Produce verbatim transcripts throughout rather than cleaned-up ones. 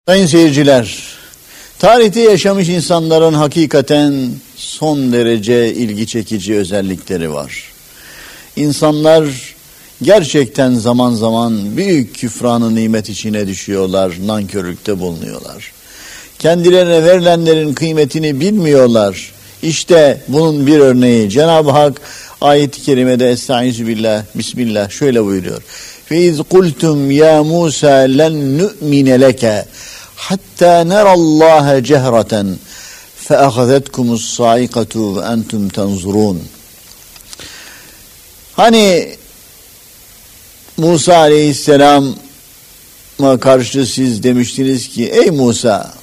Sayın seyirciler, tarihte yaşamış insanların hakikaten son derece ilgi çekici özellikleri var. İnsanlar gerçekten zaman zaman büyük küfranı nimet içine düşüyorlar, nankörlükte bulunuyorlar. Kendilerine verilenlerin kıymetini bilmiyorlar. İşte bunun bir örneği. Cenab-ı Hak ayet-i kerimede Estaizu billah, Bismillah şöyle buyuruyor. فَاِذْ قُلْتُمْ يَا مُوسَى لَنْ نُؤْمِنَ لَكَ hatta nerallaha cehreten feahazetkumus saikatu ve entum tanzurun. Hani Musa Aleyhisselam'a karşı siz demiştiniz ki ey Musa,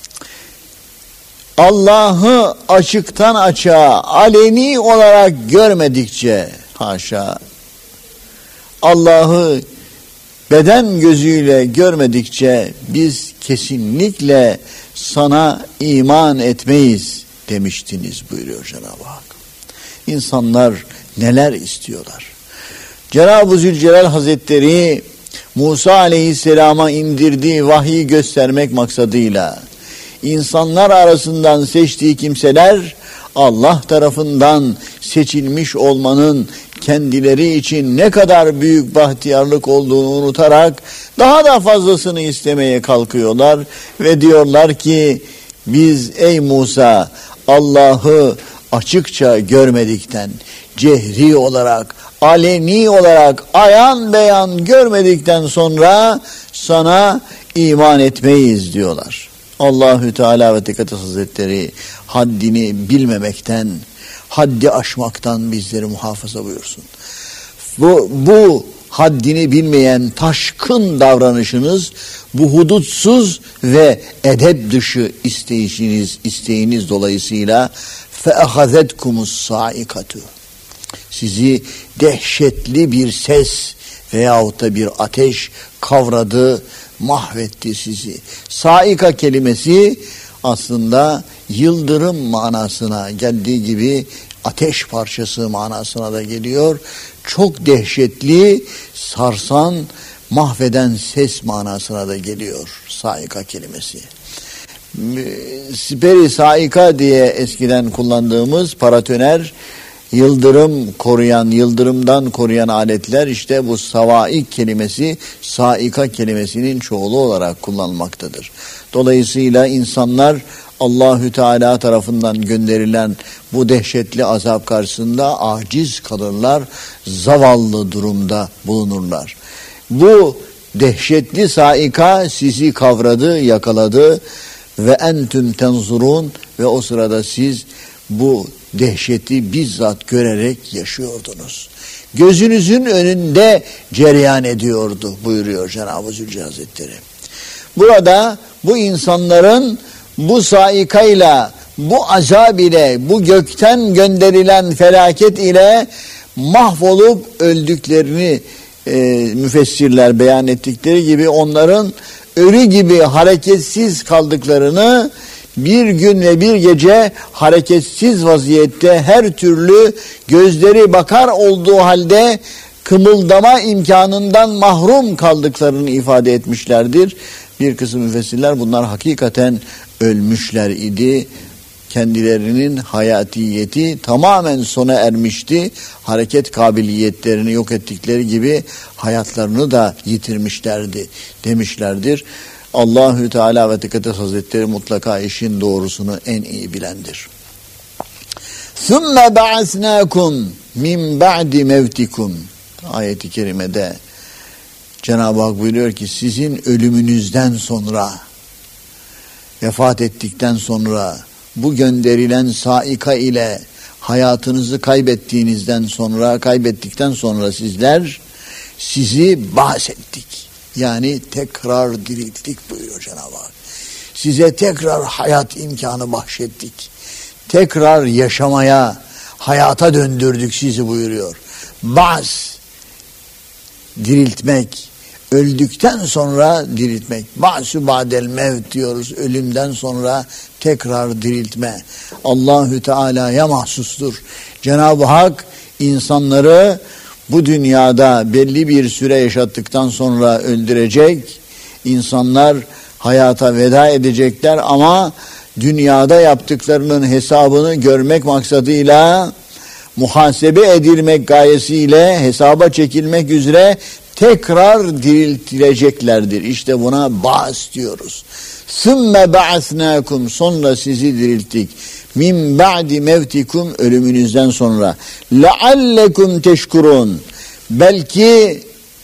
Allah'ı açıktan açığa aleni olarak görmedikçe, haşa, Allah'ı beden gözüyle görmedikçe biz kesinlikle sana iman etmeyiz demiştiniz buyuruyor Cenab-ı Hak. İnsanlar neler istiyorlar? Cenab-ı Zülcelal Hazretleri Musa Aleyhisselam'a indirdiği vahyi göstermek maksadıyla insanlar arasından seçtiği kimseler Allah tarafından seçilmiş olmanın kendileri için ne kadar büyük bahtiyarlık olduğunu unutarak daha da fazlasını istemeye kalkıyorlar ve diyorlar ki biz ey Musa Allah'ı açıkça görmedikten, cehri olarak, aleni olarak, ayan beyan görmedikten sonra sana iman etmeyiz diyorlar. Allahü Teala ve Tekaddes Hazretleri haddini bilmemekten, haddi aşmaktan bizleri muhafaza buyursun. Bu, bu haddini bilmeyen taşkın davranışınız, bu hudutsuz ve edep dışı isteyişiniz, isteğiniz dolayısıyla feahazetkumus saikatu. Sizi dehşetli bir ses veyahut da bir ateş kavradı, mahvetti sizi. Saika kelimesi aslında yıldırım manasına geldiği gibi ateş parçası manasına da geliyor. Çok dehşetli, sarsan, mahveden ses manasına da geliyor saika kelimesi. Siperi saika diye eskiden kullandığımız paratoner, yıldırım koruyan, yıldırımdan koruyan aletler işte bu savaik kelimesi, saika kelimesinin çoğulu olarak kullanılmaktadır. Dolayısıyla insanlar Allahü Teala tarafından gönderilen bu dehşetli azap karşısında aciz kalırlar, zavallı durumda bulunurlar. Bu dehşetli saika sizi kavradı, yakaladı ve entüm tenzurun ve o sırada siz bu dehşeti bizzat görerek yaşıyordunuz. Gözünüzün önünde cereyan ediyordu buyuruyor Cenab-ı Zülcelal Hazretleri. Burada bu insanların bu saikayla, bu azab ile, bu gökten gönderilen felaket ile mahvolup öldüklerini e, müfessirler beyan ettikleri gibi onların ölü gibi hareketsiz kaldıklarını, bir gün ve bir gece hareketsiz vaziyette her türlü gözleri bakar olduğu halde kımıldama imkanından mahrum kaldıklarını ifade etmişlerdir. Bir kısım müfessirler bunlar hakikaten ölmüşler idi. Kendilerinin hayatiyeti tamamen sona ermişti. Hareket kabiliyetlerini yok ettikleri gibi hayatlarını da yitirmişlerdi demişlerdir. Allahü Teala ve Tekaddes Hazretleri mutlaka işin doğrusunu en iyi bilendir. ثُمَّ بَعَثْنَاكُمْ مِنْ بَعْدِ مَوْتِكُمْ ayet-i kerimede Cenab-ı Hak buyuruyor ki sizin ölümünüzden sonra, vefat ettikten sonra, bu gönderilen saika ile hayatınızı kaybettiğinizden sonra, kaybettikten sonra sizler sizi bahsettik. Yani tekrar dirilttik buyuruyor Cenab-ı Hak. Size tekrar hayat imkanı bahşettik. Tekrar yaşamaya, hayata döndürdük sizi buyuruyor. Ba'z, diriltmek, öldükten sonra diriltmek. Ba'su ba'del mevt diyoruz. Ölümden sonra tekrar diriltme. Allahü Teala'ya mahsustur. Cenab-ı Hak insanları bu dünyada belli bir süre yaşattıktan sonra öldürecek. İnsanlar hayata veda edecekler ama dünyada yaptıklarının hesabını görmek maksadıyla, muhasebe edilmek gayesiyle hesaba çekilmek üzere tekrar diriltileceklerdir. İşte buna ba'as diyoruz. Sümme ba'asnâkum, sonra sizi dirilttik. Min ba'di mevtikum, ölümünüzden sonra. Leallekum teşkurun, belki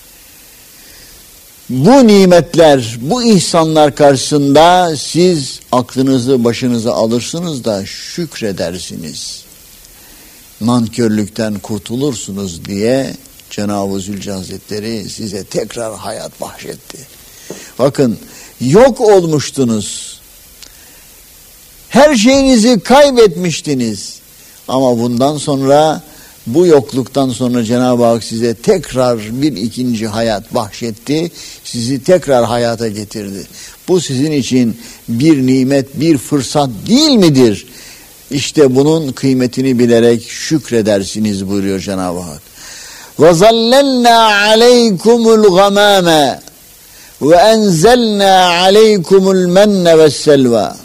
bu nimetler, bu ihsanlar karşısında siz aklınızı başınıza alırsınız da şükredersiniz. Nankörlükten kurtulursunuz diye Cenab-ı Zülcelal Hazretleri size tekrar hayat bahşetti. Bakın, yok olmuştunuz. Her şeyinizi kaybetmiştiniz. Ama bundan sonra, bu yokluktan sonra Cenab-ı Hak size tekrar bir ikinci hayat bahşetti. Sizi tekrar hayata getirdi. Bu sizin için bir nimet, bir fırsat değil midir? İşte bunun kıymetini bilerek şükredersiniz buyuruyor Cenab-ı Hak. وَظَلَّلْنَا عَلَيْكُمُ الْغَمَامَ وَاَنْزَلْنَا عَلَيْكُمُ الْمَنَّ وَالسَّلْوَى.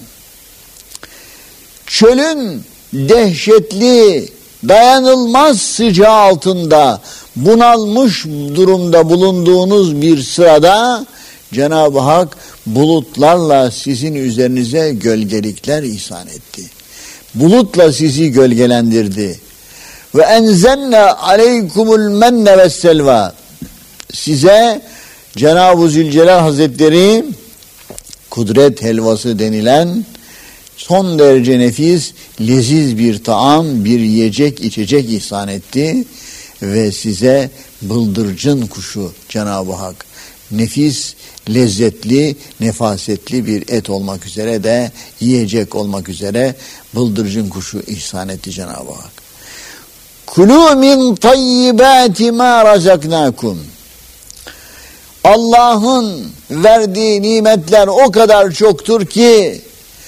Çölün dehşetli, dayanılmaz sıcağı altında bunalmış durumda bulunduğunuz bir sırada Cenab-ı Hak bulutlarla sizin üzerinize gölgelikler ihsan etti. Bulutla sizi gölgelendirdi. Ve enzenne aleykumul menne ve selva. Size Cenab-ı Zülcelal Hazretleri kudret helvası denilen son derece nefis, leziz bir taam, bir yiyecek, içecek ihsan etti ve size bıldırcın kuşu Cenab-ı Hak nefis, lezzetli, nefasetli bir et olmak üzere de yiyecek olmak üzere bıldırcın kuşu ihsan etti Cenab-ı Hak. Kulû min tayyibâti mâ razaknâkum. Allah'ın verdiği nimetler o kadar çoktur ki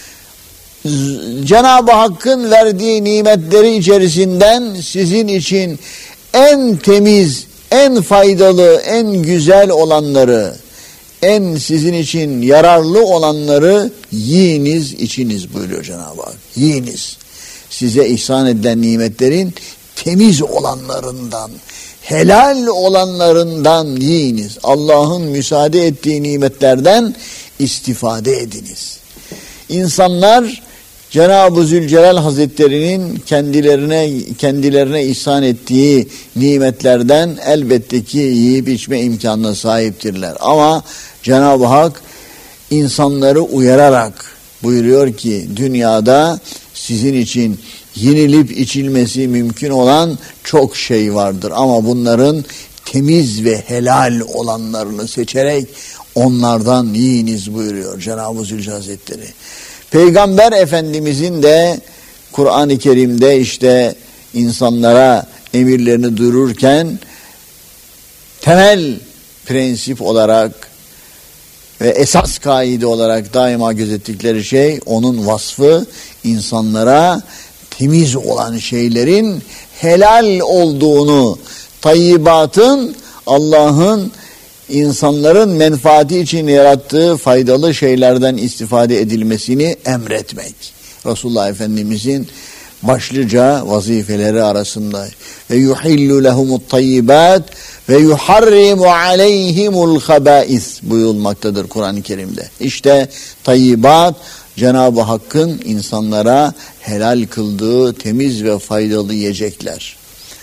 Cenab-ı Hakk'ın verdiği nimetleri içerisinden sizin için en temiz, en faydalı, en güzel olanları, en sizin için yararlı olanları yiyiniz, içiniz buyuruyor Cenab-ı Hak. Yiyiniz. Size ihsan edilen nimetlerin temiz olanlarından, helal olanlarından yiyiniz. Allah'ın müsaade ettiği nimetlerden istifade ediniz. İnsanlar Cenab-ı Zülcelal Hazretleri'nin kendilerine kendilerine ihsan ettiği nimetlerden elbette ki yiyip içme imkanına sahiptirler. Ama Cenab-ı Hak insanları uyararak buyuruyor ki dünyada sizin için yenilip içilmesi mümkün olan çok şey vardır. Ama bunların temiz ve helal olanlarını seçerek onlardan yiyiniz buyuruyor Cenab-ı Zülcelal Hazretleri. Peygamber Efendimizin de Kur'an-ı Kerim'de işte insanlara emirlerini duyururken temel prensip olarak ve esas kaide olarak daima gözettikleri şey, onun vasfı insanlara temiz olan şeylerin helal olduğunu, tayyibatın Allah'ın insanların menfaati için yarattığı faydalı şeylerden istifade edilmesini emretmek. Resulullah Efendimizin başlıca vazifeleri arasında. Ve yuhillu lehumut tayyibat ve yuharrimu aleyhimul habais buyurulmaktadır Kur'an-ı Kerim'de. İşte tayyibat, Cenab-ı Hakk'ın insanlara helal kıldığı temiz ve faydalı yiyecekler.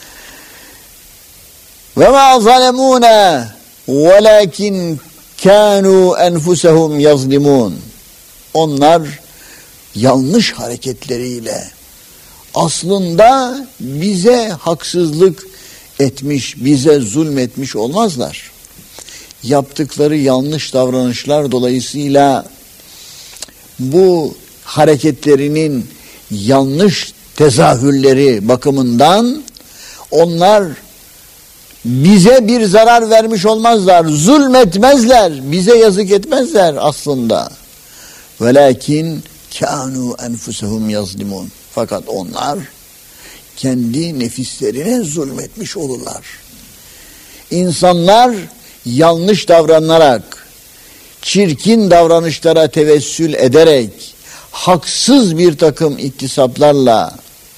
Ve ma zalemûne velakin kânû enfusehum yazlimûn. Onlar yanlış hareketleriyle aslında bize haksızlık etmiş, bize zulmetmiş olmazlar. Yaptıkları yanlış davranışlar dolayısıyla bu hareketlerinin yanlış tezahürleri bakımından onlar bize bir zarar vermiş olmazlar, zulmetmezler, bize yazık etmezler aslında. Velakin kânû enfusehum yazlimun. Fakat onlar kendi nefislerine zulmetmiş olurlar. İnsanlar yanlış davranarak, çirkin davranışlara tevessül ederek, haksız bir takım iktisaplarla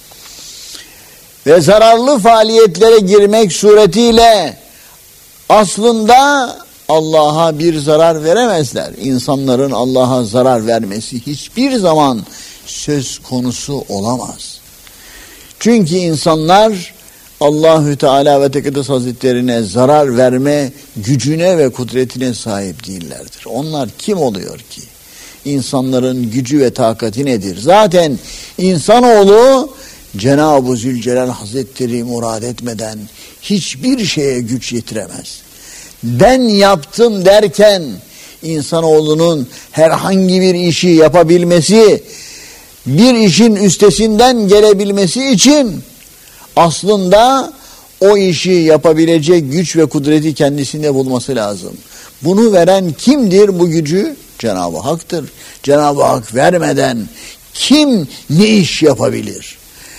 ve zararlı faaliyetlere girmek suretiyle aslında Allah'a bir zarar veremezler. İnsanların Allah'a zarar vermesi hiçbir zaman söz konusu olamaz. Çünkü insanlar Allahü Teala ve Tekaddes Hazretlerine zarar verme gücüne ve kudretine sahip değillerdir. Onlar kim oluyor ki? İnsanların gücü ve takati nedir? Zaten insanoğlu Cenab-ı Zülcelal Hazretleri murad etmeden hiçbir şeye güç yetiremez. Ben yaptım derken insanoğlunun herhangi bir işi yapabilmesi, bir işin üstesinden gelebilmesi için aslında o işi yapabilecek güç ve kudreti kendisinde bulması lazım. Bunu veren kimdir bu gücü? Cenab-ı Hak'tır. Cenab-ı Hak vermeden kim ne iş yapabilir?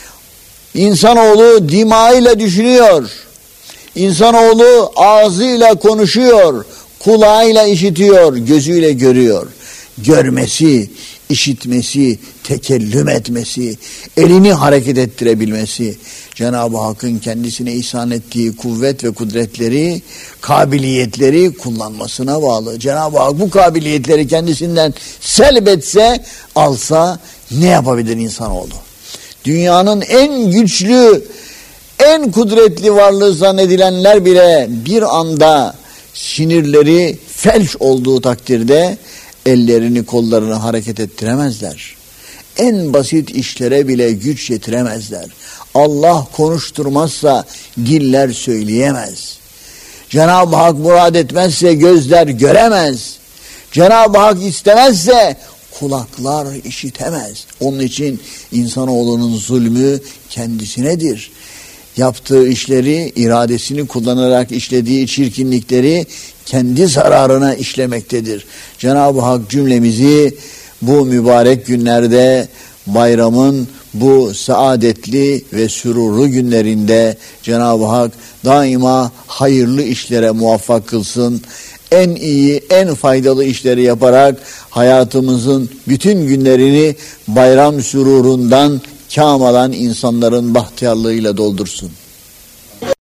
İnsanoğlu dimağıyla düşünüyor. İnsanoğlu ağzıyla konuşuyor. Kulağıyla işitiyor, gözüyle görüyor. Görmesi, işitmesi, tekellüm etmesi, elini hareket ettirebilmesi, Cenab-ı Hakk'ın kendisine ihsan ettiği kuvvet ve kudretleri, kabiliyetleri kullanmasına bağlı. Cenab-ı Hak bu kabiliyetleri kendisinden selbetse, alsa ne yapabilir insanoğlu? Dünyanın en güçlü, en kudretli varlığı zannedilenler bile bir anda sinirleri felç olduğu takdirde ellerini kollarını hareket ettiremezler. En basit işlere bile güç yetiremezler. Allah konuşturmazsa diller söyleyemez. Cenab-ı Hak murad etmezse gözler göremez. Cenab-ı Hak istemezse kulaklar işitemez. Onun için insanoğlunun zulmü kendisinedir. Yaptığı işleri, iradesini kullanarak işlediği çirkinlikleri kendi zararına işlemektedir. Cenab-ı Hak cümlemizi bu mübarek günlerde, bayramın bu saadetli ve sürurlu günlerinde Cenab-ı Hak daima hayırlı işlere muvaffak kılsın. En iyi, en faydalı işleri yaparak hayatımızın bütün günlerini bayram sürurundan kâm alan insanların bahtiyarlığıyla doldursun.